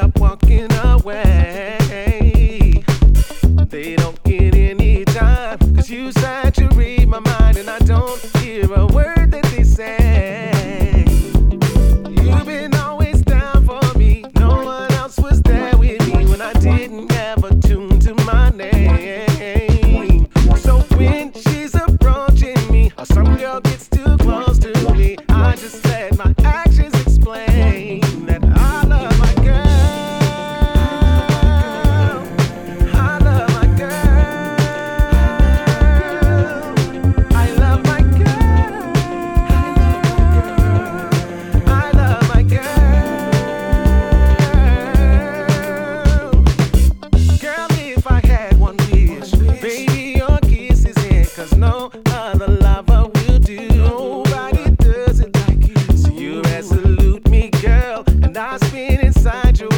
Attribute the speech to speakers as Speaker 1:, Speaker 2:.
Speaker 1: up walking away. They don't get any time, 'cause you said you read my mind, and I don't hear a word that they say. You've been always down for me. No one else was there with me when I didn't have a tune to my name. So when she's approaching me, or some girl gets too close to me, I just let my actions explain that I love my girl. I love my girl. I love my girl. I love my girl. Girl, if I had one wish, baby, your kiss is it, 'cause no other lover will do. Nobody does it like you. So you absolute me, girl, and I spin inside your